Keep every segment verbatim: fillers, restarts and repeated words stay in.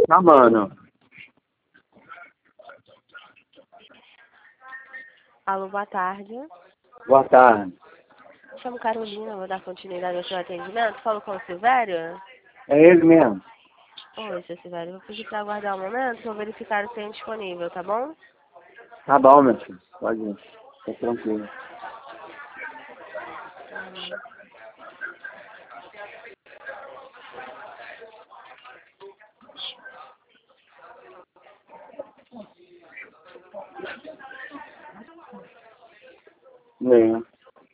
Tá, mano. Alô, boa tarde. Boa tarde. Me chamo Carolina, vou dar continuidade ao seu atendimento. Falo com o Silvério? É ele mesmo. Oi, seu Silvério. Vou pedir para aguardar um momento para eu verificar se tem disponível, tá bom? Tá bom, meu filho. Pode ir. Tá tranquilo. Hum. Venha.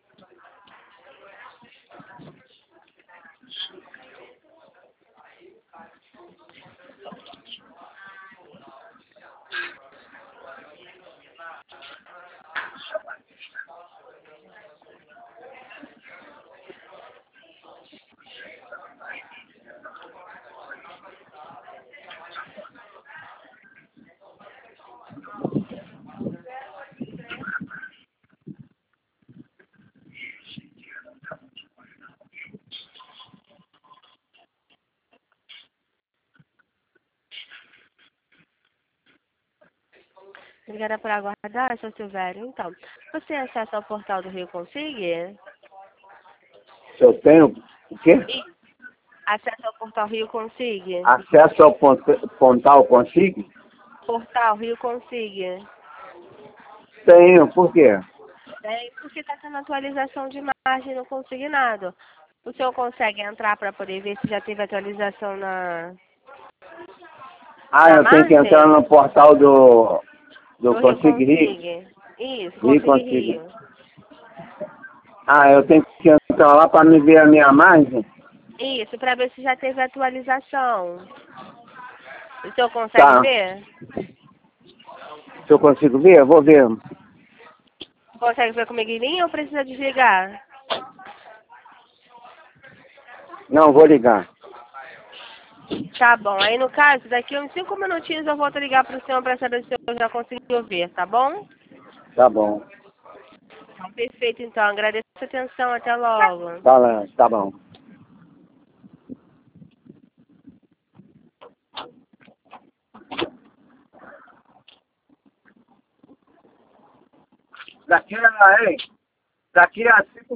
Obrigada por aguardar, seu Silvério. Então, você tem acesso ao portal do Rio Consigue? Se eu tenho o quê? Acesso ao portal Rio Consigue? Acesso ao pont Pontal Consigo? Portal Rio Consigue. Tenho. Por quê? É porque está tendo atualização de imagem no consignado. O senhor consegue entrar para poder ver se já teve atualização na, Ah, na eu tenho que imagem? entrar no portal do, do Do Rio Consigo Rio? Consigue. Isso, Rio Consigue Consigo. Rio. Ah, eu tenho que entrar lá para me ver a minha imagem? Isso, para ver se já teve atualização. O senhor consegue Tá. ver? Se eu consigo ver, eu vou ver. Consegue ver comigo em linha ou precisa desligar? Não, vou ligar. Tá bom. Aí, no caso, daqui a uns cinco minutinhos eu volto a ligar para o senhor para saber se o senhor já conseguiu ver, tá bom? Tá bom. Então, perfeito, então. Agradeço a atenção. Até logo. Tá lá, tá bom. Daqui a, ei, daqui a cinco